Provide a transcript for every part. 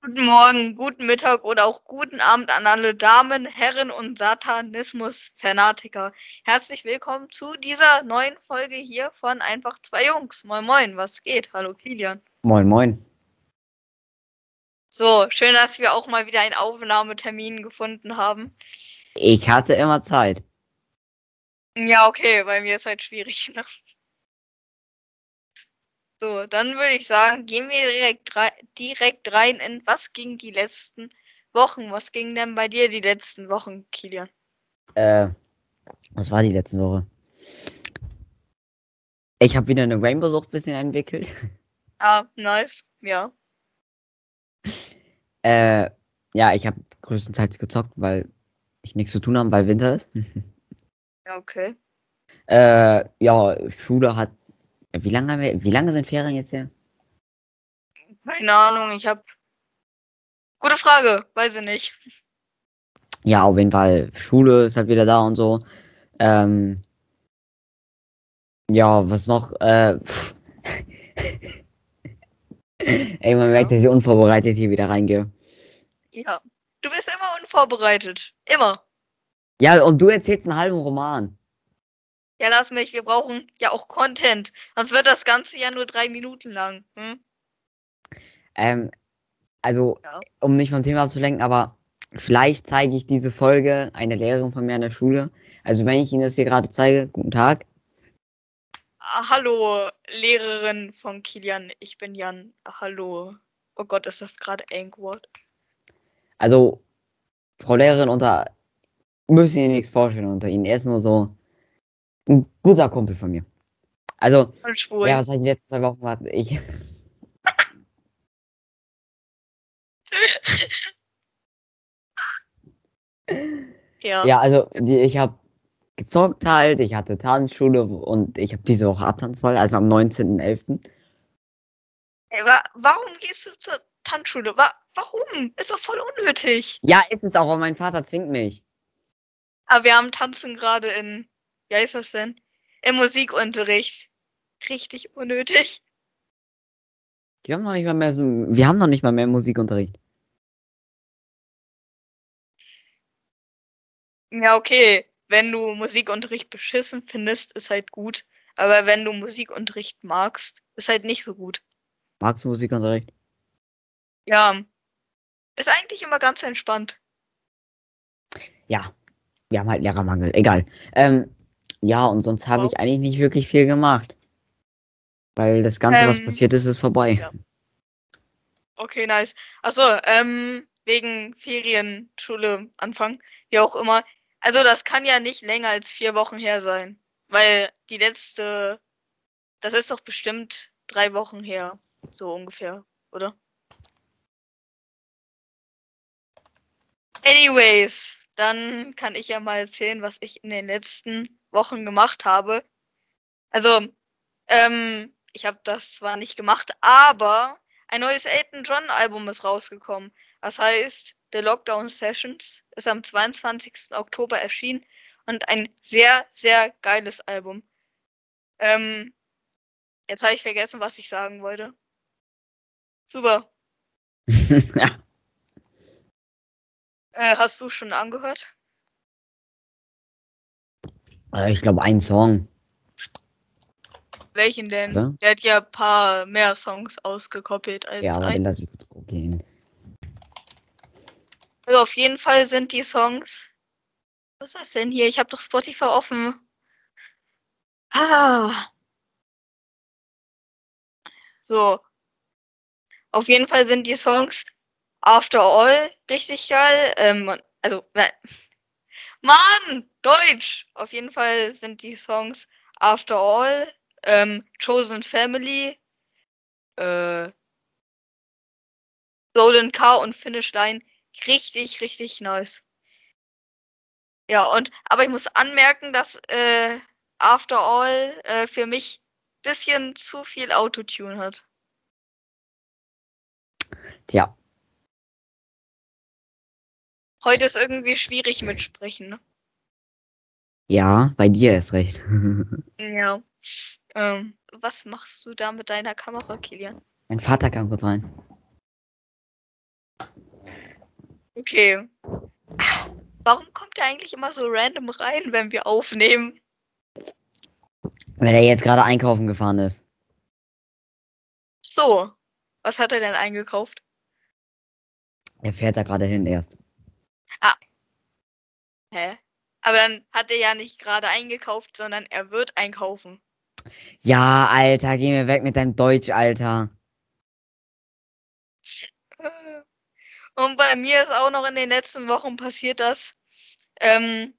Guten Morgen, guten Mittag oder auch guten Abend an alle Damen, Herren und Satanismus-Fanatiker. Herzlich willkommen zu dieser neuen Folge hier von Einfach zwei Jungs. Moin Moin, was geht? Hallo Kilian. Moin, moin. So, schön, dass wir auch mal wieder einen Aufnahmetermin gefunden haben. Ich hatte immer Zeit. Ja, okay, bei mir ist halt schwierig, ne? So, dann würde ich sagen, gehen wir direkt rein in was ging die letzten Wochen? Was ging denn bei dir die letzten Wochen, Kilian? Äh, Was war die letzte Woche? Ich habe wieder eine Rainbow-Sucht ein bisschen entwickelt. Ah, nice, ja. Äh, ja, ich habe größtenteils gezockt, weil ich nichts zu tun habe, weil Winter ist. Ja, okay. Ja, Schule hat. Wie lange sind Ferien jetzt her? Keine Ahnung, ich habe gute Frage, weiß ich nicht. Ja, auf jeden Fall. Schule ist halt wieder da und so. Ähm, ja, was noch? Ey, man merkt, Ja. dass ich unvorbereitet hier wieder reingehe. Ja. Du bist immer unvorbereitet. Immer. Ja, und du erzählst einen halben Roman. Ja, lass mich, wir brauchen ja auch Content. Sonst wird das Ganze ja nur 3 Minuten lang. Hm? Ähm, Also, Ja. um nicht vom Thema abzulenken, aber vielleicht zeige ich diese Folge einer Lehrerin von mir an der Schule. Also, wenn ich Ihnen das hier gerade zeige, guten Tag. Ah, hallo, Lehrerin von Kilian. Ich bin Jan. Ah, hallo. Oh Gott, ist das gerade Ankwort? Also, Frau Lehrerin, müssen Ihnen nichts vorstellen unter Ihnen. Er ist nur so ein guter Kumpel von mir. Also, Und ja, schwul. was habe ich die letzten 2 Wochen gemacht? Ja. Ja, also, ich habe gezockt halt, ich hatte Tanzschule und ich habe diese Woche Abtanzball, also am 19.11. Ey, warum gehst du zur Tanzschule? Warum? Ist doch voll unnötig. Ja, ist es auch, aber mein Vater zwingt mich. Aber wir haben Tanzen gerade in, wie heißt das denn? Im Musikunterricht. Richtig unnötig. Wir haben noch nicht mal mehr Musikunterricht. Ja, okay. Wenn du Musikunterricht beschissen findest, ist halt gut. Aber wenn du Musikunterricht magst, ist halt nicht so gut. Magst du Musikunterricht? Ja, ist eigentlich immer ganz entspannt. Ja, wir haben halt Lehrermangel. Egal. Ja, und sonst habe Wow. ich eigentlich nicht wirklich viel gemacht. Weil das Ganze, was Ähm, passiert ist, ist vorbei. ja. Okay, nice. Achso, wegen Ferien, Schule, Anfang, wie auch immer. Also das kann ja nicht länger als 4 Wochen her sein. Weil die letzte, das ist doch bestimmt 3 Wochen her. So ungefähr, oder? Anyways, dann kann ich ja mal erzählen, was ich in den letzten Wochen gemacht habe. Also, ich habe das zwar nicht gemacht, aber ein neues Elton John Album ist rausgekommen. Das heißt, The Lockdown Sessions ist am 22. Oktober erschienen und ein sehr, sehr geiles Album. Ähm, jetzt habe ich vergessen, was ich sagen wollte. Super. Ja. Hast du schon angehört? Ich glaube, ein Song, Welchen denn? oder? Der hat ja ein paar mehr Songs ausgekoppelt Ja, als aber den ein. lasse ich kurz gucken. Also auf jeden Fall sind die Songs. Was ist das denn hier? Ich habe doch Spotify offen. Ah, so. Auf jeden Fall sind die Songs After All richtig geil. Also, Mann, Deutsch! Auf jeden Fall sind die Songs After All, Chosen Family, äh, Golden Car und Finish Line richtig, richtig nice. Ja, aber ich muss anmerken, dass After All für mich ein bisschen zu viel Autotune hat. Tja, Heute ist irgendwie schwierig mit Sprechen, ne? ja, bei dir ist recht. Ja. Was machst du da mit deiner Kamera, Kilian? Mein Vater kam kurz rein. Okay. Warum kommt der eigentlich immer so random rein, wenn wir aufnehmen? Weil er jetzt gerade einkaufen gefahren ist. So. Was hat er denn eingekauft? Er fährt da gerade hin erst. Hä? Aber dann hat er ja nicht gerade eingekauft, sondern er wird einkaufen. Ja, Alter, geh mir weg mit deinem Deutsch, Alter. Und bei mir ist auch noch in den letzten Wochen passiert das. Ähm,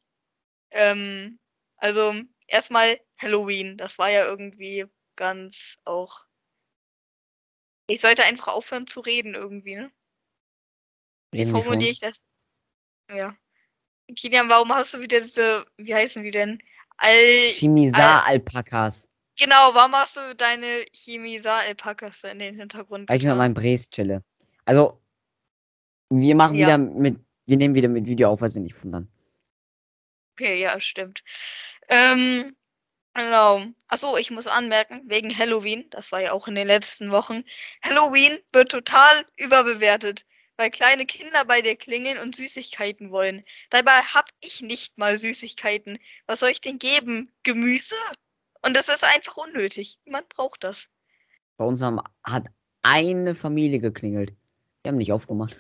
also erstmal Halloween. Das war ja irgendwie ganz auch. Ich sollte einfach aufhören zu reden irgendwie, ne? Wie Irgendwie formuliere schon. ich das? Ja. Kilian, warum hast du wieder diese, wie heißen die denn? Al, Chimisar-Alpakas. genau, warum hast du deine Chimisa-Alpakas in den Hintergrund Weil ich mit getan? meinem Bres chille. Also, Ja, wir nehmen wieder mit Video auf, also nicht wundern. okay, ja, stimmt. Ähm, genau. Achso, ich muss anmerken, wegen Halloween, das war ja auch in den letzten Wochen, Halloween wird total überbewertet, weil kleine Kinder bei dir klingeln und Süßigkeiten wollen. Dabei hab ich nicht mal Süßigkeiten. Was soll ich denn geben? Gemüse? Und das ist einfach unnötig. Niemand braucht das. Bei uns hat eine Familie geklingelt. Die haben nicht aufgemacht.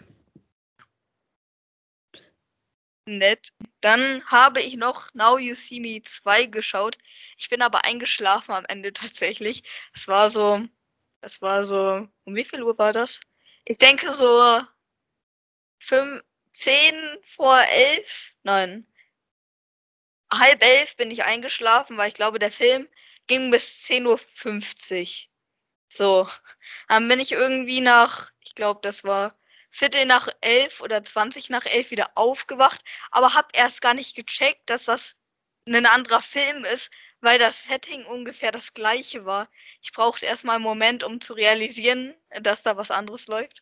Nett. Dann habe ich noch Now You See Me 2 geschaut. Ich bin aber eingeschlafen am Ende tatsächlich. Es war so, um wie viel Uhr war das? Ich denke so 10 vor 11. Nein, halb 11 bin ich eingeschlafen, weil ich glaube, der Film ging bis 10:50 Uhr. So, dann bin ich irgendwie ich glaube, das war Viertel nach 11 oder 20 nach 11 wieder aufgewacht, aber habe erst gar nicht gecheckt, dass das ein anderer Film ist, weil das Setting ungefähr das gleiche war. Ich brauchte erst mal einen Moment, um zu realisieren, dass da was anderes läuft.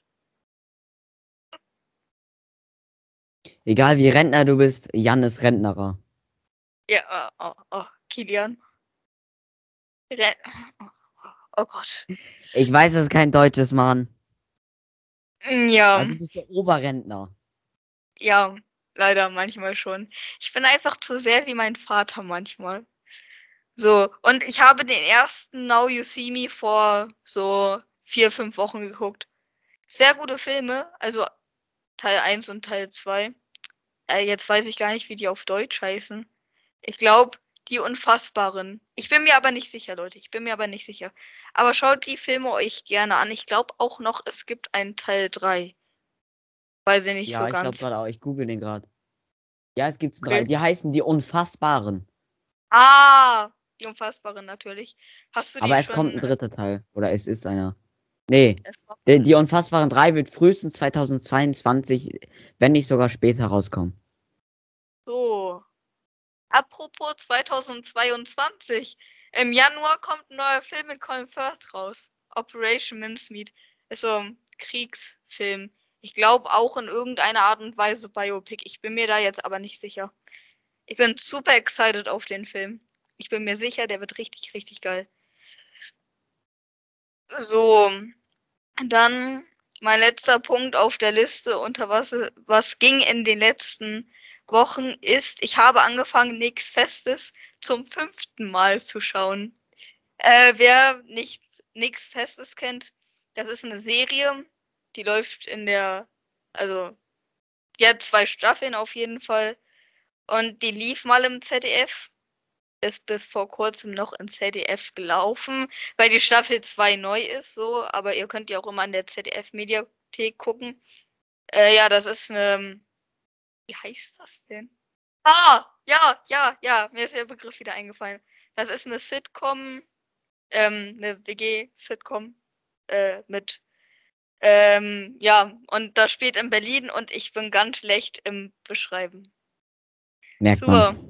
Egal wie Rentner du bist, Jan ist Rentnerer. Ja, Kilian. Re Oh Gott. Ich weiß, das ist kein deutsches Mann. Ja, Aber du bist der Oberrentner. ja, leider manchmal schon. Ich bin einfach zu sehr wie mein Vater manchmal. So, und ich habe den ersten Now You See Me vor so 4, 5 Wochen geguckt. Sehr gute Filme, also Teil 1 und Teil 2. Jetzt weiß ich gar nicht, wie die auf Deutsch heißen. Ich glaube, die Unfassbaren. Ich bin mir aber nicht sicher, Leute. Ich bin mir aber nicht sicher. Aber schaut die Filme euch gerne an. Ich glaube auch noch, es gibt einen Teil 3. Weiß ich nicht so Ja, ich glaube ganz. gerade auch. Ich google den gerade. Ja, es gibt drei. Okay. Die heißen die Unfassbaren. Ah, die Unfassbaren natürlich. Hast du Aber die es kommt schon? ein dritter Teil. Oder es ist einer. Nee. Es kommt Die Unfassbaren 3 wird frühestens 2022, wenn nicht sogar später rauskommen. so. Apropos 2022. Im Januar kommt ein neuer Film mit Colin Firth raus. Operation Mincemeat. Ist so ein Kriegsfilm. Ich glaube auch in irgendeiner Art und Weise Biopic. Ich bin mir da jetzt aber nicht sicher. Ich bin super excited auf den Film. Ich bin mir sicher, der wird richtig, richtig geil. So, dann mein letzter Punkt auf der Liste, unter was ging in den letzten Wochen, ist, ich habe angefangen, Nix Festes zum 5. Mal zu schauen. Wer nicht Nix Festes kennt, das ist eine Serie, die läuft also, die hat 2 Staffeln auf jeden Fall und die lief mal im ZDF, ist bis vor kurzem noch im ZDF gelaufen, weil die Staffel 2 neu ist, so, aber ihr könnt ja auch immer an der ZDF-Mediathek gucken. Ja, das ist eine, wie heißt das denn? Ah, ja, mir ist der Begriff wieder eingefallen. Das ist eine Sitcom, eine WG-Sitcom mit, ja, und das spielt in Berlin und ich bin ganz schlecht im Beschreiben. Merkt man. Super.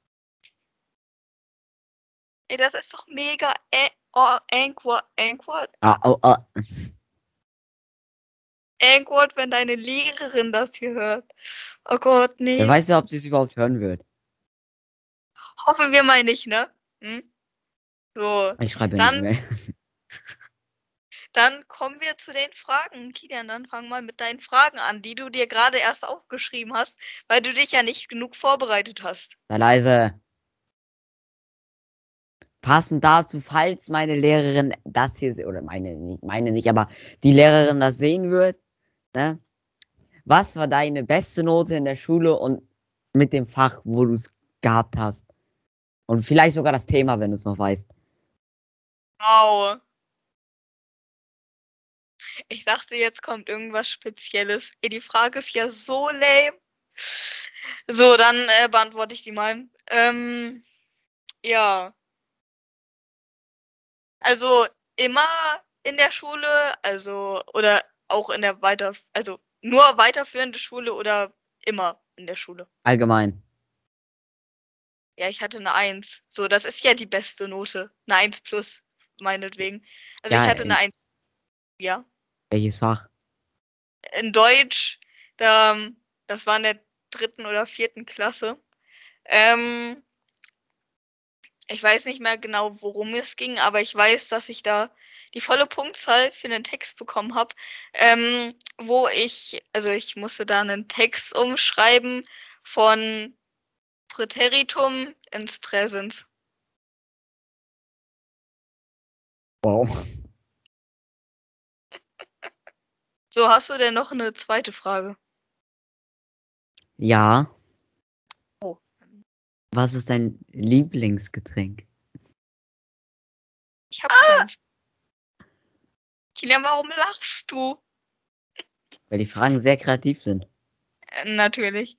Ey, das ist doch mega awkward, Ah, oh, oh. wenn deine Lehrerin das hier hört. Oh Gott, Wer nee. weiß ja, ob sie es überhaupt hören wird. Hoffen wir mal nicht, ne? Hm? So, Ich schreibe eine dann, E-Mail. Dann kommen wir zu den Fragen. Kilian, dann fang mal mit deinen Fragen an, die du dir gerade erst aufgeschrieben hast, weil du dich ja nicht genug vorbereitet hast. Sei leise. Passend dazu, falls meine Lehrerin das hier, oder meine nicht, aber die Lehrerin das sehen wird, ne? Was war deine beste Note in der Schule und mit dem Fach, wo du es gehabt hast? Und vielleicht sogar das Thema, wenn du es noch weißt. Wow. Ich dachte, jetzt kommt irgendwas Spezielles. Ey, die Frage ist ja so lame. So, dann beantworte ich die mal. Ja. Also immer in der Schule, also oder auch in der also nur weiterführende Schule oder immer in der Schule? Allgemein. Ja, ich hatte eine 1. So, das ist ja die beste Note. Eine 1 plus, meinetwegen. Also ich Ja, hatte eine 1. Ja. welches Fach? In Deutsch, da, das war in der 3. oder 4. Klasse. Ähm, Ich weiß nicht mehr genau, worum es ging, aber ich weiß, dass ich da die volle Punktzahl für einen Text bekommen habe, also ich musste da einen Text umschreiben von Präteritum ins Präsens. Wow. So, hast du denn noch eine zweite Frage? Ja. Oh. Was ist dein Lieblingsgetränk? Ich habe keins. Kilian, warum lachst du? Weil die Fragen sehr kreativ sind. Natürlich.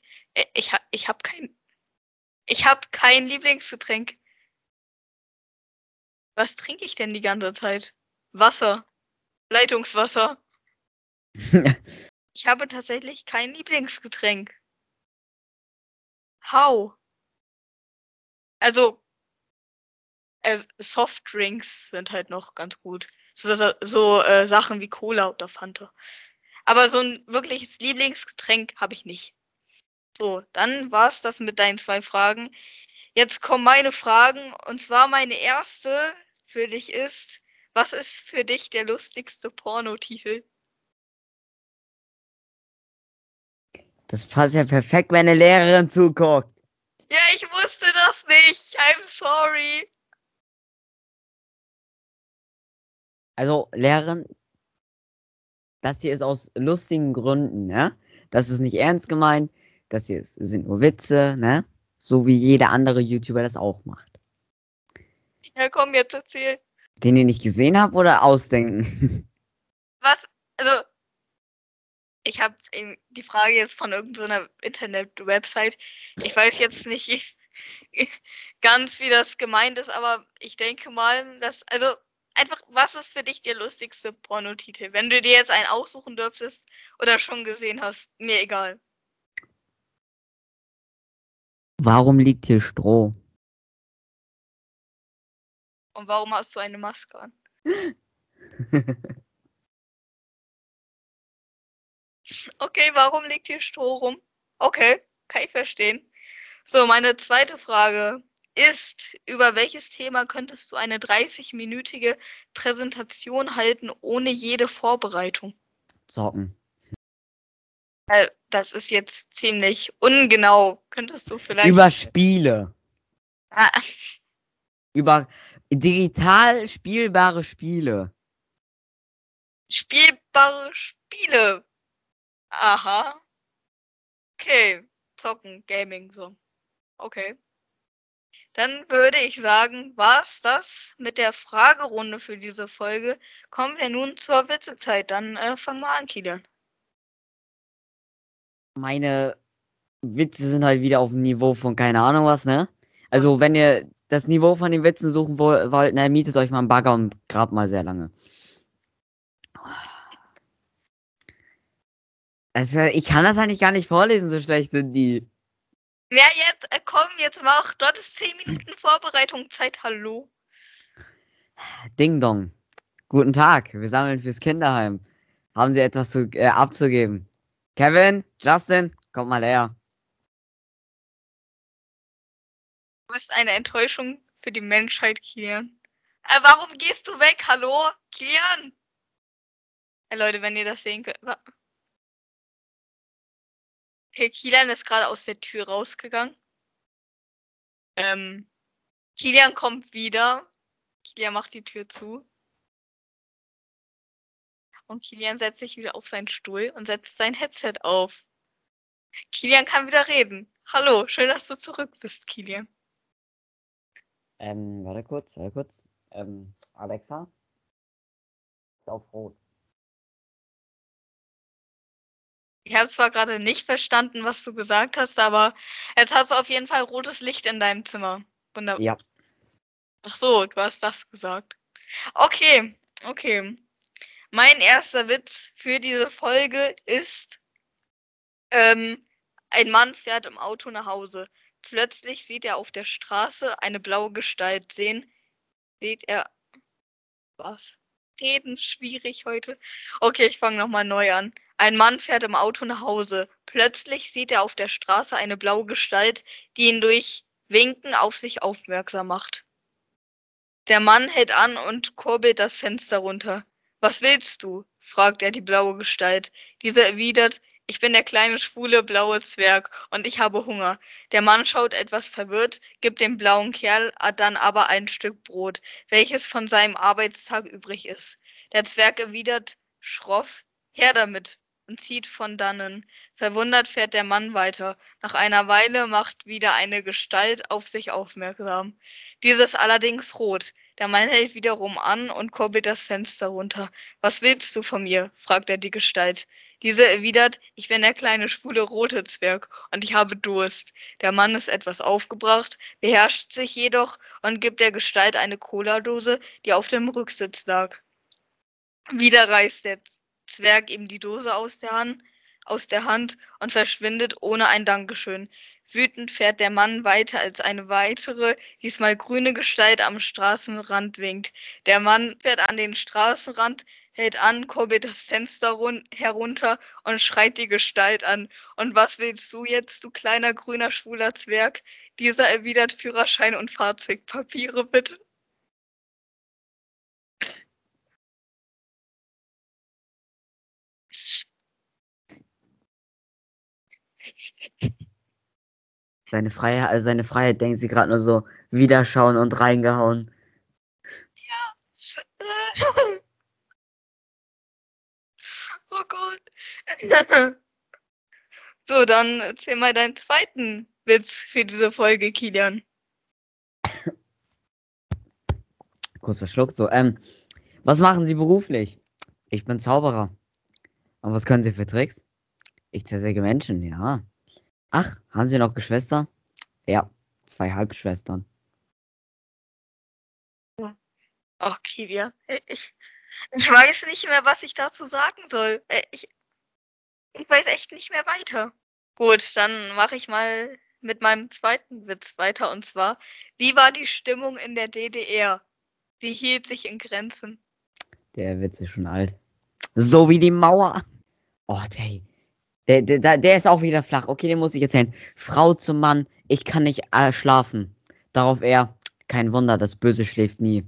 Ich hab kein Lieblingsgetränk. Was trinke ich denn die ganze Zeit? Wasser. Leitungswasser. Ich habe tatsächlich kein Lieblingsgetränk. How? Also, Softdrinks sind halt noch ganz gut. So Sachen wie Cola oder Fanta. Aber so ein wirkliches Lieblingsgetränk habe ich nicht. So, dann war's das mit deinen 2 Fragen. Jetzt kommen meine Fragen. Und zwar meine erste für dich ist, was ist für dich der lustigste Pornotitel? Das passt ja perfekt, wenn eine Lehrerin zuguckt. Ja, ich wusste das nicht. I'm sorry. Also, Lehrerin, das hier ist aus lustigen Gründen, ne? Das ist nicht ernst gemeint. Das hier sind nur Witze, ne? So wie jeder andere YouTuber das auch macht. Ja, komm, jetzt erzähl. Den ihr nicht gesehen habt oder ausdenken? Was? Also, ich habe die Frage jetzt von irgendeiner Internet-Website. Ich weiß jetzt nicht ganz, wie das gemeint ist, aber ich denke mal, also einfach, was ist für dich der lustigste Pornotitel? Wenn du dir jetzt einen aussuchen dürftest oder schon gesehen hast, mir egal. Warum liegt hier Stroh? Und warum hast du eine Maske an? Okay, warum liegt hier Stroh rum? Okay, kann ich verstehen. So, meine zweite Frage ist, über welches Thema könntest du eine 30-minütige Präsentation halten ohne jede Vorbereitung? Zocken. Das ist jetzt ziemlich ungenau. Könntest du vielleicht. Über Spiele. Ah, Über digital spielbare Spiele. spielbare Spiele. Aha. Okay. Zocken, Gaming, so. Okay. Dann würde ich sagen, war's das mit der Fragerunde für diese Folge. Kommen wir nun zur Witzezeit. Dann fang mal an, Kilian. Meine Witze sind halt wieder auf dem Niveau von keine Ahnung was, ne? Also, wenn ihr das Niveau von den Witzen suchen wollt, ne, mietet euch mal einen Bagger und grabt mal sehr lange. Also, ich kann das eigentlich gar nicht vorlesen, so schlecht sind die. Ja, jetzt, komm, jetzt mach. Du hattest 10 Minuten Vorbereitungszeit. Hallo. Ding Dong. Guten Tag, wir sammeln fürs Kinderheim. Haben Sie etwas abzugeben? Kevin, Justin, kommt mal her. Du bist eine Enttäuschung für die Menschheit, Kilian. Warum gehst du weg? Hallo? Kilian? Leute, wenn ihr das sehen könnt. Okay, Kilian ist gerade aus der Tür rausgegangen. Kilian kommt wieder. Kilian macht die Tür zu. Und Kilian setzt sich wieder auf seinen Stuhl und setzt sein Headset auf. Kilian kann wieder reden. Hallo, schön, dass du zurück bist, Kilian. Warte kurz. Alexa, ist auf Rot. Ich habe zwar gerade nicht verstanden, was du gesagt hast, aber jetzt hast du auf jeden Fall rotes Licht in deinem Zimmer. Wunderbar. Ja. Ach so, du hast das gesagt. Okay. Mein erster Witz für diese Folge ist, ein Mann fährt im Auto nach Hause. Plötzlich sieht er auf der Straße eine blaue Gestalt. Seht er was? Reden schwierig heute. Okay, ich fange nochmal neu an. Ein Mann fährt im Auto nach Hause. Plötzlich sieht er auf der Straße eine blaue Gestalt, die ihn durch Winken auf sich aufmerksam macht. Der Mann hält an und kurbelt das Fenster runter. Was willst du? Fragt er die blaue Gestalt. Diese erwidert, ich bin der kleine schwule blaue Zwerg und ich habe Hunger. Der Mann schaut etwas verwirrt, gibt dem blauen Kerl dann aber ein Stück Brot, welches von seinem Arbeitstag übrig ist. Der Zwerg erwidert schroff, her damit, und zieht von dannen. Verwundert fährt der Mann weiter. Nach einer Weile macht wieder eine Gestalt auf sich aufmerksam. Dieses allerdings rot. Der Mann hält wiederum an und kurbelt das Fenster runter. Was willst du von mir? Fragt er die Gestalt. Diese erwidert, ich bin der kleine schwule rote Zwerg und ich habe Durst. Der Mann ist etwas aufgebracht, beherrscht sich jedoch und gibt der Gestalt eine Cola-Dose, die auf dem Rücksitz lag. Wieder reißt der Zwerg ihm die Dose aus der Hand und verschwindet ohne ein Dankeschön. Wütend fährt der Mann weiter, als eine weitere, diesmal grüne Gestalt am Straßenrand winkt. Der Mann fährt an den Straßenrand, hält an, kurbelt das Fenster herunter und schreit die Gestalt an. Und was willst du jetzt, du kleiner grüner schwuler Zwerg? Dieser erwidert Führerschein und Fahrzeugpapiere, bitte. Seine Freiheit denkt sie gerade nur so, wiederschauen und reingehauen. Oh Gott. So, dann erzähl mal deinen zweiten Witz für diese Folge, Kilian. Kurz verschluckt, so, was machen Sie beruflich? Ich bin Zauberer. Und was können Sie für Tricks? Ich zersäge Menschen, ja. Ach, haben Sie noch Geschwister? Ja, 2 Halbschwestern. Oh, Kilian. Ich weiß nicht mehr, was ich dazu sagen soll. Ich weiß echt nicht mehr weiter. Gut, dann mache ich mal mit meinem zweiten Witz weiter. Und zwar, wie war die Stimmung in der DDR? Sie hielt sich in Grenzen. Der Witz ist schon alt. So wie die Mauer. Oh, der ist auch wieder flach. Okay, den muss ich erzählen. Frau zum Mann, ich kann nicht schlafen. Darauf er, kein Wunder, das Böse schläft nie.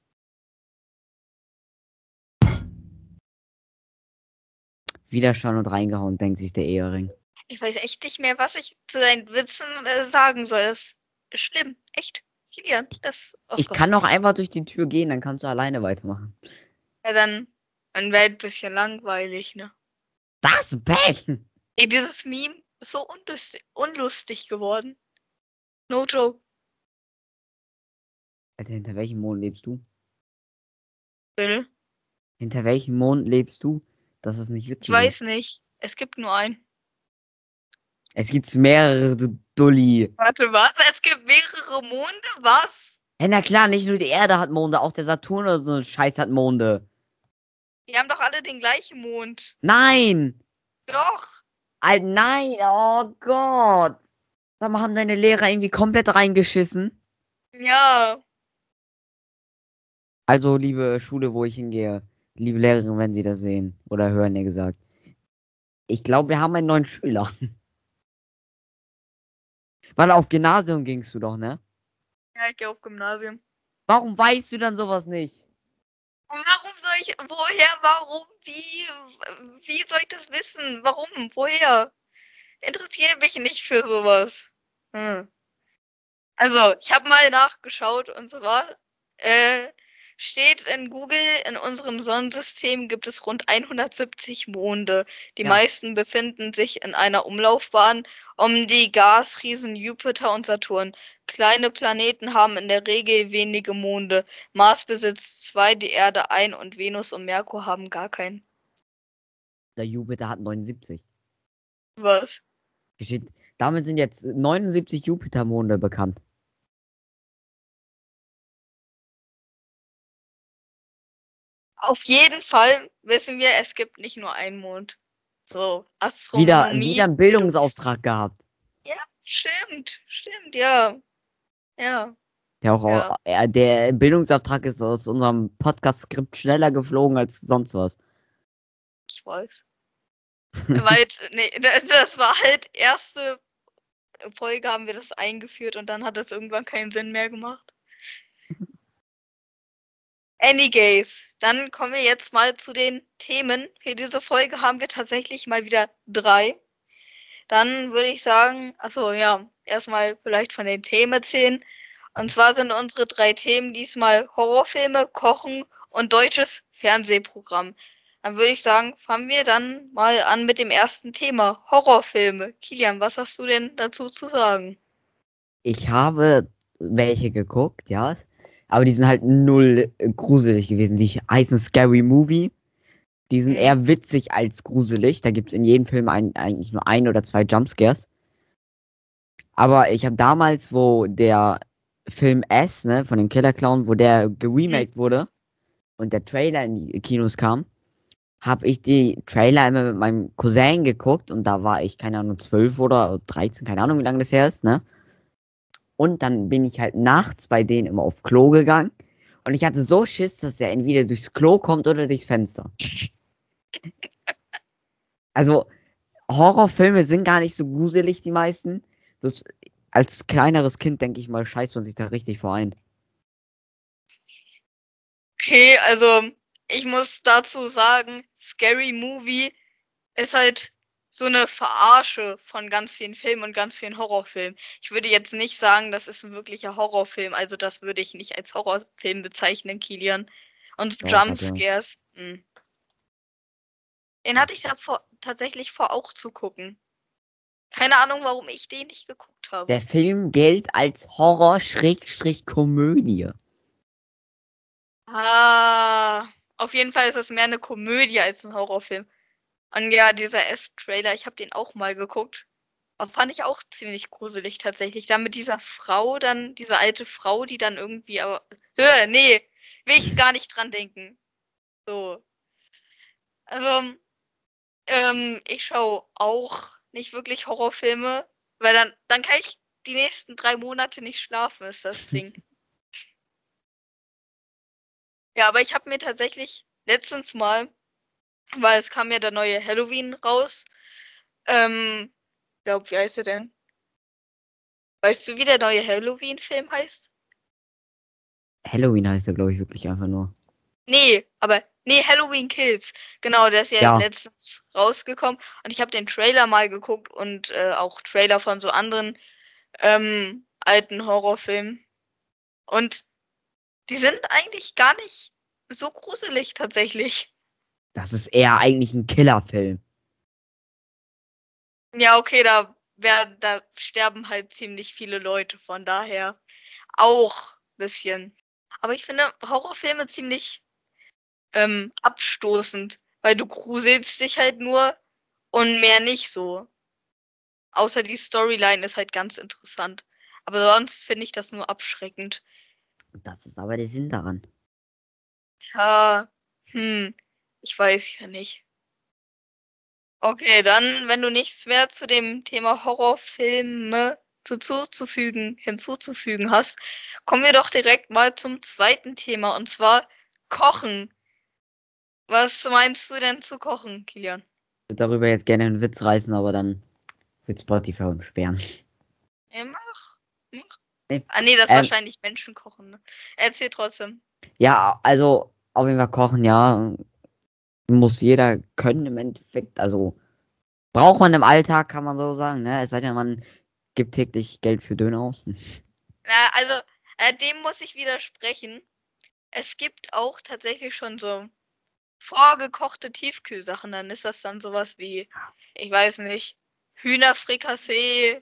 Widerschauen und reingehauen, denkt sich der Ehering. Ich weiß echt nicht mehr, was ich zu deinen Witzen sagen soll. Das ist schlimm. Echt. Kilian, oh Ich Gott. kann noch einfach durch die Tür gehen, dann kannst du alleine weitermachen. Ja, dann wäre ein bisschen langweilig, ne? Das Bang! Ey, dieses Meme ist so unlustig geworden. No joke. Alter, hinter welchem Mond lebst du? Bitte? Hinter welchem Mond lebst du? Das ist nicht Ich witzig. weiß nicht. Es gibt nur einen. Es gibt mehrere, du Dulli. Warte, was? Es gibt mehrere Monde? Was? Ja, na klar, nicht nur die Erde hat Monde, auch der Saturn oder so ein Scheiß hat Monde. Die haben doch alle den gleichen Mond. Nein! Doch. Nein, oh Gott! Sag mal, haben deine Lehrer irgendwie komplett reingeschissen? Ja. Also, liebe Schule, wo ich hingehe, liebe Lehrerin, wenn Sie das sehen oder hören, ihr gesagt. Ich glaube, wir haben einen neuen Schüler. Weil auf Gymnasium gingst du doch, ne? Ja, ich gehe auf Gymnasium. Warum weißt du dann sowas nicht? Warum soll warum, wie soll ich das wissen? Warum, woher? Interessiere mich nicht für sowas. Also, ich habe mal nachgeschaut und zwar steht in Google, in unserem Sonnensystem gibt es rund 170 Monde. Die Ja. meisten befinden sich in einer Umlaufbahn um die Gasriesen Jupiter und Saturn. Kleine Planeten haben in der Regel wenige Monde. Mars besitzt 2, die Erde ein und Venus und Merkur haben gar keinen. Der Jupiter hat 79. Was? Hier steht, damit sind jetzt 79 Jupitermonde bekannt. Auf jeden Fall wissen wir, es gibt nicht nur einen Mond. So, Wieder Astronomie. einen Bildungsauftrag gehabt. Ja, stimmt, ja. Ja, Der Bildungsauftrag ist aus unserem Podcast-Skript schneller geflogen als sonst was. ich weiß. Weil, nee, das war halt erste Folge haben wir das eingeführt und dann hat das irgendwann keinen Sinn mehr gemacht. Anyways, dann kommen wir jetzt mal zu den Themen. Für diese Folge haben wir tatsächlich mal wieder 3. Dann würde ich sagen, achso, ja, erstmal vielleicht von den Themen erzählen. Und zwar sind unsere 3 Themen diesmal Horrorfilme, Kochen und deutsches Fernsehprogramm. Dann würde ich sagen, fangen wir dann mal an mit dem ersten Thema, Horrorfilme. Kilian, was hast du denn dazu zu sagen? Ich habe welche geguckt, ja. Aber die sind halt null gruselig gewesen. Die heißen Scary Movie. Die sind eher witzig als gruselig. Da gibt es in jedem Film eigentlich nur 1 oder 2 Jumpscares. Aber ich habe damals, wo der Film S, ne, von dem Killer Clown, wo der geremaked wurde und der Trailer in die Kinos kam, habe ich die Trailer immer mit meinem Cousin geguckt und da war ich, keine Ahnung, 12 oder 13, keine Ahnung, wie lange das her ist, ne? Und dann bin ich halt nachts bei denen immer auf Klo gegangen und ich hatte so Schiss, dass er entweder durchs Klo kommt oder durchs Fenster. Also, Horrorfilme sind gar nicht so gruselig, die meisten. Bloß als kleineres Kind, denke ich mal, scheißt man sich da richtig vor ein. Okay, also ich muss dazu sagen, Scary Movie ist halt so eine Verarsche von ganz vielen Filmen und ganz vielen Horrorfilmen. Ich würde jetzt nicht sagen, das ist ein wirklicher Horrorfilm, also das würde ich nicht als Horrorfilm bezeichnen, Kilian. Und Doch, also, Jumpscares, den hatte ich tatsächlich vor auch zu gucken. Keine Ahnung, warum ich den nicht geguckt habe. der Film gilt als Horror-Komödie. Auf jeden Fall ist es mehr eine Komödie als ein Horrorfilm. Und ja, dieser S-Trailer, ich habe den auch mal geguckt. Aber fand ich auch ziemlich gruselig tatsächlich. Dann mit dieser Frau, dann diese alte Frau, die dann irgendwie, aber. Nee, will ich gar nicht dran denken. So. Also, ich schaue auch nicht wirklich Horrorfilme, weil dann kann ich die nächsten 3 Monate nicht schlafen, ist das Ding. Ja, aber ich habe mir tatsächlich letztens mal, weil es kam ja der neue Halloween raus, glaub, wie heißt er denn? Weißt du, wie der neue Halloween-Film heißt? Halloween heißt er, glaube ich, wirklich einfach nur. Nee, Halloween Kills. Genau, der ist ja, Ja. letztens rausgekommen und ich habe den Trailer mal geguckt und auch Trailer von so anderen alten Horrorfilmen. Und die sind eigentlich gar nicht so gruselig tatsächlich. Das ist eher eigentlich ein Killerfilm. Ja, okay, da sterben halt ziemlich viele Leute, von daher auch ein bisschen. Aber ich finde Horrorfilme ziemlich abstoßend, weil du gruselst dich halt nur und mehr nicht so. Außer die Storyline ist halt ganz interessant. Aber sonst finde ich das nur abschreckend. Das ist aber der Sinn daran. Ja, ich weiß ja nicht. Okay, dann, wenn du nichts mehr zu dem Thema Horrorfilme hinzuzufügen hast, kommen wir doch direkt mal zum zweiten Thema, und zwar Kochen. Was meinst du denn zu kochen, Kilian? Ich würde darüber jetzt gerne einen Witz reißen, aber dann wird Spotify uns sperren. Ja, mach. Nee. Nee, das ist wahrscheinlich Menschen kochen, ne? Erzähl trotzdem. Ja, also Auf jeden Fall kochen, ja. Muss jeder können im Endeffekt. Also braucht man im Alltag, kann man so sagen, ne? Es sei denn, man gibt täglich Geld für Döner aus. Na, also, dem muss ich widersprechen. Es gibt auch tatsächlich schon so vorgekochte Tiefkühlsachen. Dann ist das dann sowas wie, ich weiß nicht, Hühnerfrikassee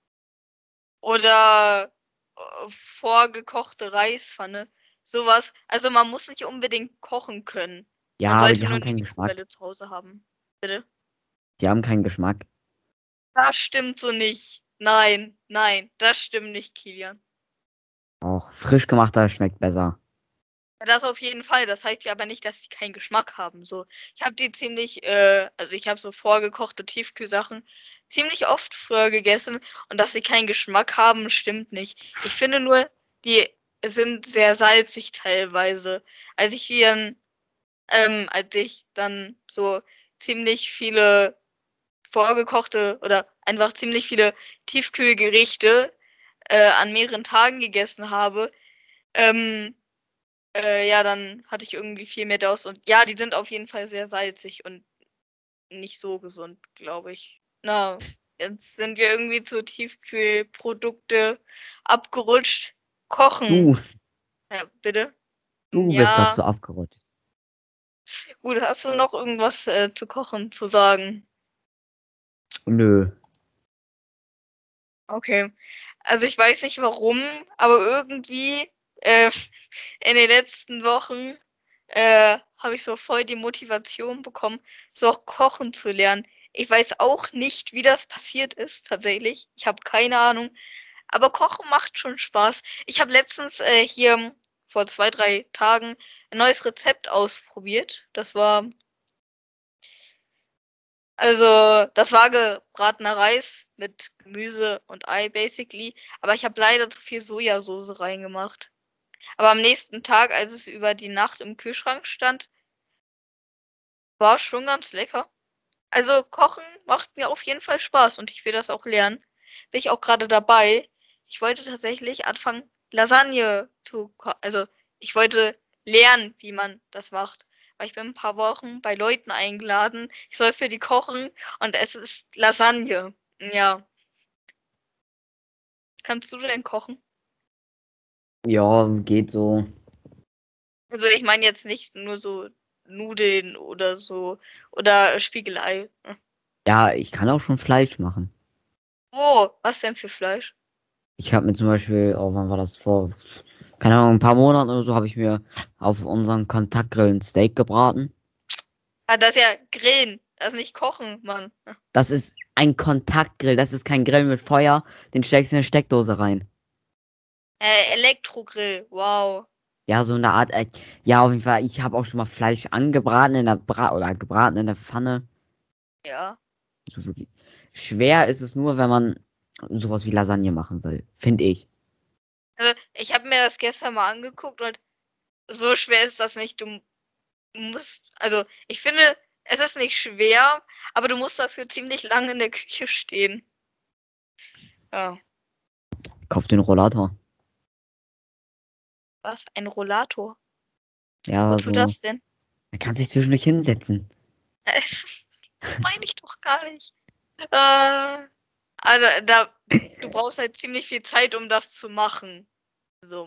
oder vorgekochte Reispfanne. Sowas. Also man muss nicht unbedingt kochen können. Ja, Man aber sollte die nur haben eine keinen Geschmack. Mikrowelle zu Hause haben. Bitte? Die haben keinen Geschmack. Das stimmt so nicht. Nein, nein, das stimmt nicht, Kilian. Auch frisch gemachter schmeckt besser. Das auf jeden Fall. Das heißt ja aber nicht, dass die keinen Geschmack haben. So, ich habe die ziemlich, also ich habe so vorgekochte Tiefkühlsachen ziemlich oft früher gegessen und dass sie keinen Geschmack haben, stimmt nicht. Ich finde nur, die sind sehr salzig teilweise. Als ich dann so ziemlich viele vorgekochte oder einfach ziemlich viele Tiefkühlgerichte an mehreren Tagen gegessen habe, ähm, ja, dann hatte ich irgendwie viel mehr Durst und ja, die sind auf jeden Fall sehr salzig und nicht so gesund, glaube ich. Na, jetzt sind wir irgendwie zu Tiefkühlprodukte abgerutscht. Kochen. Du, Ja, bitte? du bist Ja, dazu abgerutscht. gut, hast du noch irgendwas zu kochen zu sagen? Nö. Okay. Also ich weiß nicht warum, aber irgendwie äh, in den letzten Wochen habe ich so voll die Motivation bekommen, so auch kochen zu lernen. Ich weiß auch nicht, wie das passiert ist, tatsächlich. Ich habe keine Ahnung. Aber Kochen macht schon Spaß. Ich habe letztens hier vor 2, 3 Tagen ein neues Rezept ausprobiert. Das war gebratener Reis mit Gemüse und Ei, basically. Aber ich habe leider zu viel Sojasauce reingemacht. Aber am nächsten Tag, als es über die Nacht im Kühlschrank stand, war schon ganz lecker. Also Kochen macht mir auf jeden Fall Spaß und ich will das auch lernen. Bin ich auch gerade dabei. Ich wollte tatsächlich anfangen, Lasagne zu kochen. Also ich wollte lernen, wie man das macht. Weil ich bin ein paar Wochen bei Leuten eingeladen. Ich soll für die kochen und es ist Lasagne. Ja. Kannst du denn kochen? Ja, geht so. Also ich meine jetzt nicht nur so Nudeln oder so oder Spiegelei. Ja, ich kann auch schon Fleisch machen. Oh, was denn für Fleisch? Ich habe mir zum Beispiel, oh, wann war das vor? Keine Ahnung, ein paar Monaten oder so, habe ich mir auf unseren Kontaktgrill ein Steak gebraten. Ah, das ist ja Grillen, das ist nicht Kochen, Mann. Das ist ein Kontaktgrill, das ist kein Grill mit Feuer, den steckst du in eine Steckdose rein. Elektrogrill, wow. Ja, so eine Art, ja, auf jeden Fall, ich habe auch schon mal Fleisch angebraten in der oder gebraten in der Pfanne. Ja. So wirklich. Schwer ist es nur, wenn man sowas wie Lasagne machen will, finde ich. Also, ich habe mir das gestern mal angeguckt und so schwer ist das nicht. Du musst, also, ich finde, es ist nicht schwer, aber du musst dafür ziemlich lange in der Küche stehen. Ja. Kauf den Rollator. Was? Ein Rollator? Ja, Wozu so. das denn? Man kann sich zwischendurch hinsetzen. Das meine ich doch gar nicht. Also, du brauchst halt ziemlich viel Zeit, um das zu machen. So.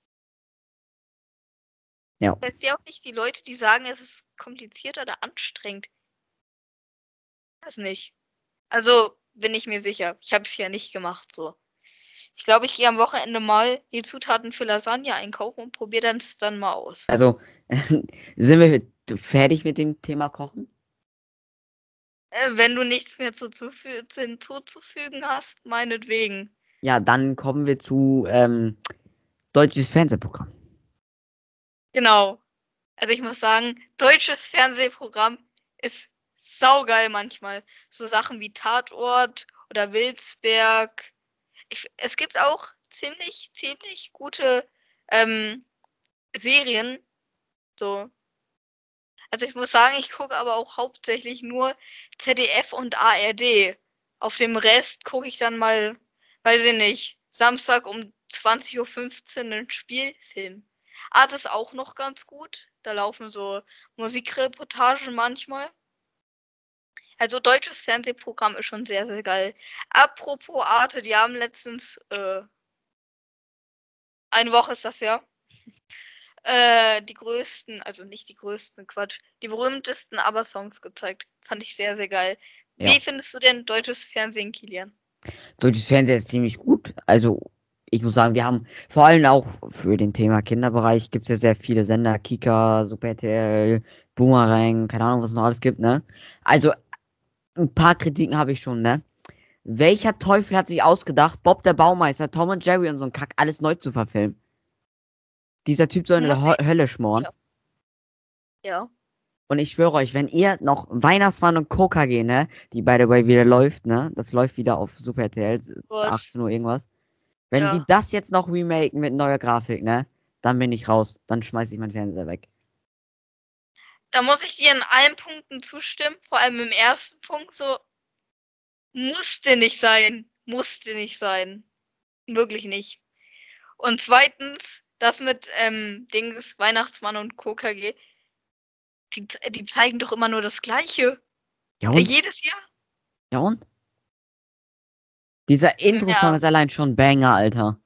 Ja. Ich verstehe auch nicht die Leute, die sagen, es ist kompliziert oder anstrengend. Das nicht. Also bin ich mir sicher. Ich habe es ja nicht gemacht so. Ich glaube, ich gehe am Wochenende mal die Zutaten für Lasagne einkaufen und probiere dann mal aus. Also, sind wir fertig mit dem Thema Kochen? Wenn du nichts mehr hinzuzufügen hast, meinetwegen. Ja, dann kommen wir zu deutsches Fernsehprogramm. Genau. Also ich muss sagen, deutsches Fernsehprogramm ist saugeil manchmal. So Sachen wie Tatort oder Wilsberg. Es gibt auch ziemlich gute ähm, Serien. So. Also ich muss sagen, ich gucke aber auch hauptsächlich nur ZDF und ARD. Auf dem Rest gucke ich dann mal, weiß ich nicht, Samstag um 20:15 Uhr einen Spielfilm. Arte ist auch noch ganz gut. Da laufen so Musikreportagen manchmal. Also deutsches Fernsehprogramm ist schon sehr, sehr geil. Apropos Arte, die haben letztens, eine Woche ist das ja, die größten, also nicht die größten, Quatsch, die berühmtesten ABBA-Songs gezeigt. Fand ich sehr, sehr geil. Ja. Wie findest du denn deutsches Fernsehen, Kilian? Deutsches Fernsehen ist ziemlich gut. Also, ich muss sagen, wir haben vor allem auch für den Thema Kinderbereich gibt es ja sehr viele Sender, Kika, Super RTL, Boomerang, keine Ahnung, was es noch alles gibt, ne? Also, ein paar Kritiken habe ich schon, ne? Welcher Teufel hat sich ausgedacht, Bob der Baumeister, Tom und Jerry und so ein Kack alles neu zu verfilmen? Dieser Typ soll in der Muss ich, Hölle schmoren. ja. Ja. Und ich schwöre euch, wenn ihr noch Weihnachtsmann und KKG, ne, die by the way wieder läuft, ne, das läuft wieder auf Super RTL, Gut. 18 Uhr irgendwas. Wenn die Ja. das jetzt noch remaken mit neuer Grafik, ne, dann bin ich raus. Dann schmeiß ich meinen Fernseher weg. Da muss ich dir in allen Punkten zustimmen, vor allem im ersten Punkt so, musste nicht sein. Musste nicht sein. Wirklich nicht. Und zweitens, das mit Dings, Weihnachtsmann und KKG, die zeigen doch immer nur das Gleiche. Ja und? Jedes Jahr? Ja und? Dieser Intro-Song Ja, ist allein schon Banger, Alter.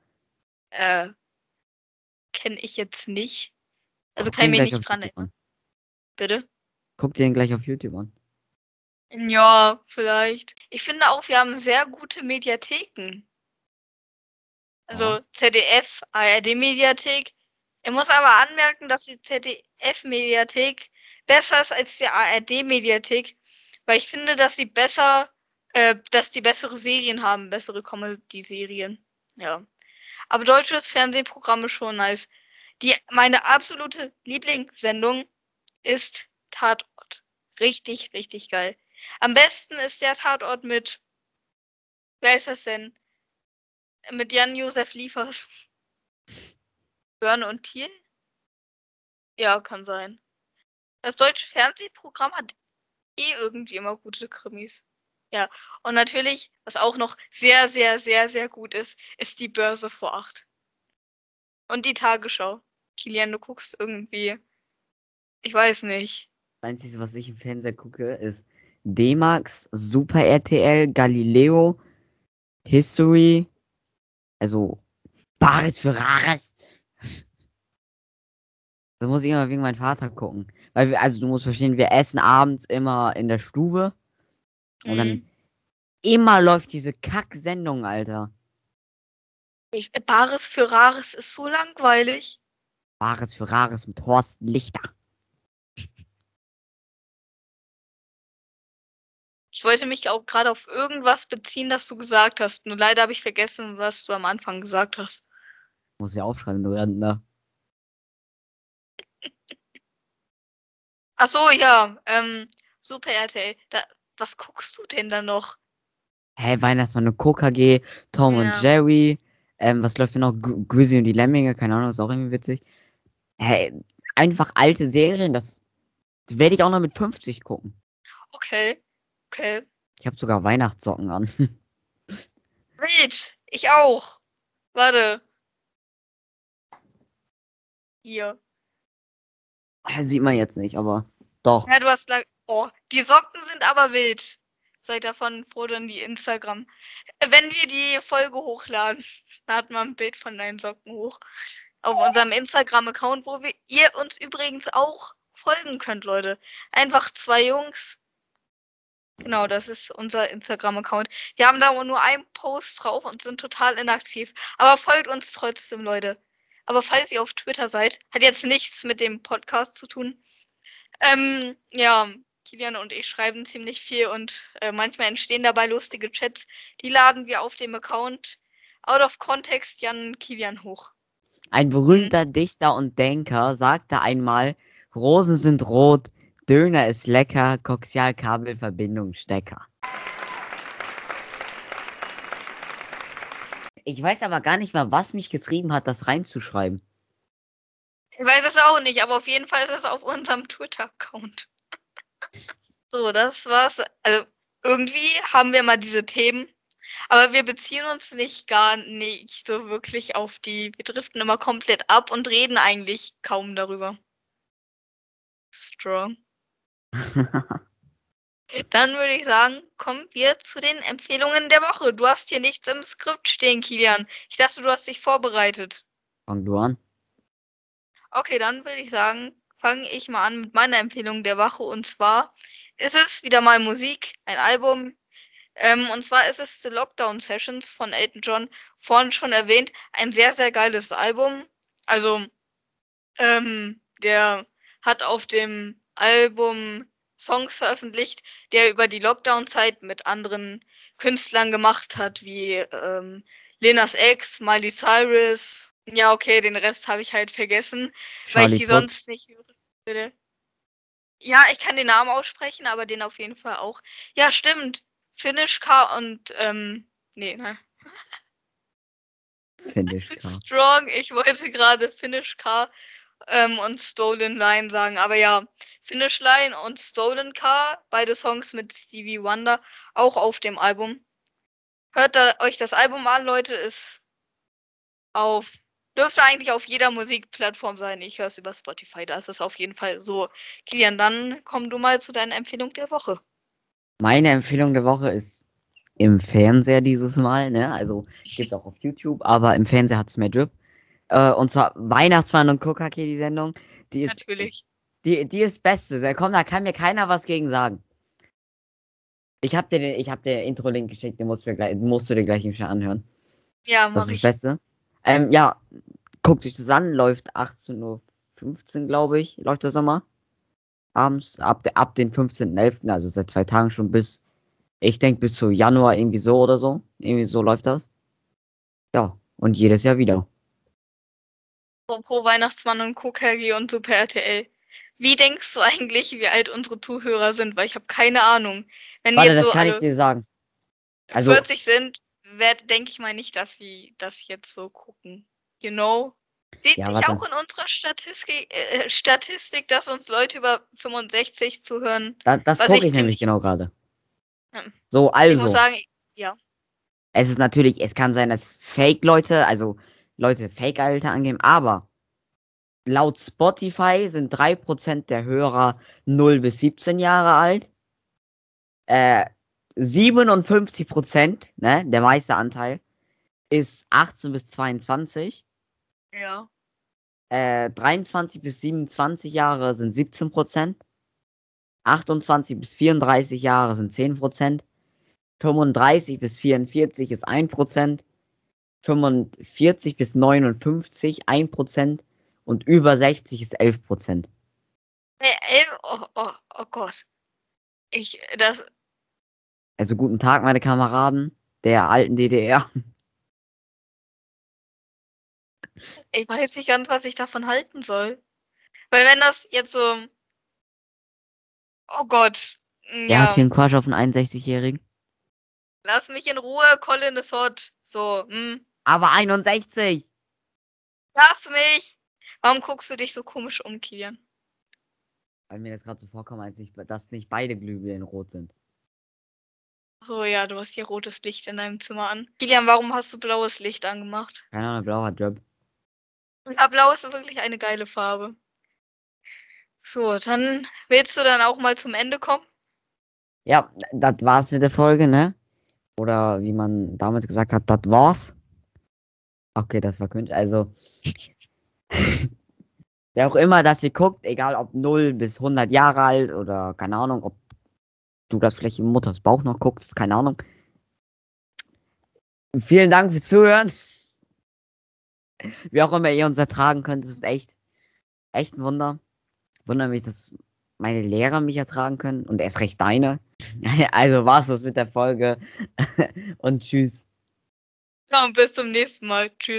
kenne ich jetzt nicht. Also Guck kann ich den mich gleich auf nicht dran YouTube erinnern. an. Bitte? Guck dir den gleich auf YouTube an. Ja, vielleicht. Ich finde auch, wir haben sehr gute Mediatheken. Also Ja. ZDF, ARD-Mediathek. Ich muss aber anmerken, dass die ZDF-Mediathek besser ist als die ARD-Mediathek, weil ich finde, dass sie dass die bessere Serien haben, bessere Comedy-Serien. Ja. Aber deutsches Fernsehprogramm ist schon nice. Meine absolute Lieblingssendung ist Tatort. Richtig, richtig geil. Am besten ist der Tatort mit, wer ist das denn? Mit Jan-Josef Liefers. Börne und Thiel? Ja, kann sein. Das deutsche Fernsehprogramm hat irgendwie immer gute Krimis. Ja, und natürlich, was auch noch sehr, sehr, sehr, sehr gut ist, ist die Börse vor 8. Und die Tagesschau. Kilian, du guckst irgendwie, ich weiß nicht. Das Einzige, was ich im Fernseher gucke, ist D-Max, Super RTL, Galileo, History, also Bares für Rares. Das muss ich immer wegen meinem Vater gucken. Weil wir, also du musst verstehen, wir essen abends immer in der Stube und dann immer läuft diese Kack-Sendung, Alter. Bares für Rares ist so langweilig. Bares für Rares mit Horst Lichter. Ich wollte mich auch gerade auf irgendwas beziehen, das du gesagt hast. Nur leider habe ich vergessen, was du am Anfang gesagt hast. Muss ja aufschreiben, du Rentner. Ach so, ja. Super RTL. Was guckst du denn da noch? Hä, Weihnachtsmann und KKG, Tom und Ja. Jerry. Was läuft denn noch? Grizzly und die Lemminge, keine Ahnung, ist auch irgendwie witzig. Hä, einfach alte Serien, das werde ich auch noch mit 50 gucken. Okay. Okay. Ich habe sogar Weihnachtssocken an. Wild. Ich auch. Warte. Hier. Sieht man jetzt nicht, aber doch. Ja, du hast lang. Oh, die Socken sind aber wild. Seid davon froh, dann die Instagram. Wenn wir die Folge hochladen, laden wir ein Bild von deinen Socken hoch. Auf unserem Instagram-Account, wo ihr uns übrigens auch folgen könnt, Leute. Einfach 2 Jungs. Genau, das ist unser Instagram-Account. Wir haben da nur einen Post drauf und sind total inaktiv. Aber folgt uns trotzdem, Leute. Aber falls ihr auf Twitter seid, hat jetzt nichts mit dem Podcast zu tun. Ja, Kilian und ich schreiben ziemlich viel und manchmal entstehen dabei lustige Chats. Die laden wir auf dem Account out of context Jan und Kilian hoch. Ein berühmter Dichter und Denker sagte einmal, Rosen sind rot, Döner ist lecker, Koaxialkabelverbindung Stecker. Ich weiß aber gar nicht mehr, was mich getrieben hat, das reinzuschreiben. Ich weiß es auch nicht, aber auf jeden Fall ist es auf unserem Twitter-Account. So, das war's. Also irgendwie haben wir mal diese Themen, aber wir beziehen uns gar nicht so wirklich auf die. Wir driften immer komplett ab und reden eigentlich kaum darüber. Strong. Dann würde ich sagen, kommen wir zu den Empfehlungen der Woche. Du hast hier nichts im Skript stehen, Kilian. Ich dachte, du hast dich vorbereitet. Fang du an. Okay, dann würde ich sagen, fange ich mal an mit meiner Empfehlung der Woche. Und zwar ist es wieder mal Musik, ein Album. Und zwar ist es The Lockdown Sessions von Elton John, vorhin schon erwähnt. Ein sehr, sehr geiles Album. Also, der hat auf dem Album Songs veröffentlicht, der über die Lockdown-Zeit mit anderen Künstlern gemacht hat, wie Lil Nas X, Miley Cyrus. Ja, okay, den Rest habe ich halt vergessen, weil ich Charlie die Puth. sonst nicht hören würde. Ja, ich kann den Namen aussprechen, aber den auf jeden Fall auch. Ja, stimmt. Finish Car und nee, nein. Finish Car. Strong. Ich wollte gerade Finish Car und Stolen Line sagen, aber ja, Finish Line und Stolen Car, beide Songs mit Stevie Wonder, auch auf dem Album. Hört euch das Album an, Leute, dürfte eigentlich auf jeder Musikplattform sein. Ich höre es über Spotify, da ist es auf jeden Fall so. Kilian, dann komm du mal zu deiner Empfehlung der Woche. Meine Empfehlung der Woche ist im Fernseher dieses Mal, ne? Also gibt's auch auf YouTube, aber im Fernseher hat's mehr Drip. Und zwar Weihnachtsmann und Kokake, die Sendung. Die ist, Natürlich. die ist Beste. Da kann mir keiner was gegen sagen. Ich hab dir Intro-Link geschickt, den musst du dir gleich schon anhören. Ja, Das mach ist das ich. Beste. Ja, guckt euch das an, läuft 18:15 Uhr, glaube ich, läuft das immer. Abends, ab den 15.11., also seit 2 Tagen schon ich denke bis zu Januar irgendwie so oder so. Irgendwie so läuft das. Ja, und jedes Jahr wieder. Apropos Weihnachtsmann und KKG und Super RTL. Wie denkst du eigentlich, wie alt unsere Zuhörer sind? Weil ich habe keine Ahnung. Wenn die Warte, jetzt das so kann ich alle dir sagen. Also, 40 sind, denke ich mal nicht, dass sie das jetzt so gucken. You know? Steht ja, nicht warte. auch in unserer Statistik, dass uns Leute über 65 zuhören? Das Was gucke ich ich nämlich ziemlich. genau gerade. Hm, So, Ich muss also. sagen, ja. Es kann sein, dass also Leute Fake-Alter angeben, aber laut Spotify sind 3% der Hörer 0 bis 17 Jahre alt. 57%, ne, der meiste Anteil, ist 18 bis 22. Ja. 23 bis 27 Jahre sind 17%. 28 bis 34 Jahre sind 10%. 35 bis 44 ist 1%. 45 bis 59 1% und über 60 ist 11%. Oh Gott. Das, Also guten Tag, meine Kameraden der alten DDR. ich weiß nicht ganz, was ich davon halten soll. Weil wenn das jetzt so, oh Gott, Der hat hier ja, einen Crush auf einen 61-Jährigen. lass mich in Ruhe, Colin is hot. So, Aber 61! lass mich! Warum guckst du dich so komisch um, Kilian? Weil mir das gerade so vorkommt, dass nicht beide Glühbirnen rot sind. So, ja, du hast hier rotes Licht in deinem Zimmer an. Kilian, warum hast du blaues Licht angemacht? Keine Ahnung, blauer Drop. Ja, blau ist wirklich eine geile Farbe. So, dann willst du dann auch mal zum Ende kommen? Ja, das war's mit der Folge, ne? Oder wie man damals gesagt hat, das war's. Okay, das war Quatsch. Also, wer auch immer das hier guckt, egal ob 0 bis 100 Jahre alt oder keine Ahnung, ob du das vielleicht in Mutters Bauch noch guckst, keine Ahnung. Vielen Dank fürs Zuhören. Wie auch immer ihr uns ertragen könnt, es ist echt ein Wunder. Wundere mich, dass meine Lehrer mich ertragen können und erst recht deine. Also war's das mit der Folge und tschüss. Ja, und bis zum nächsten Mal. Tschüss.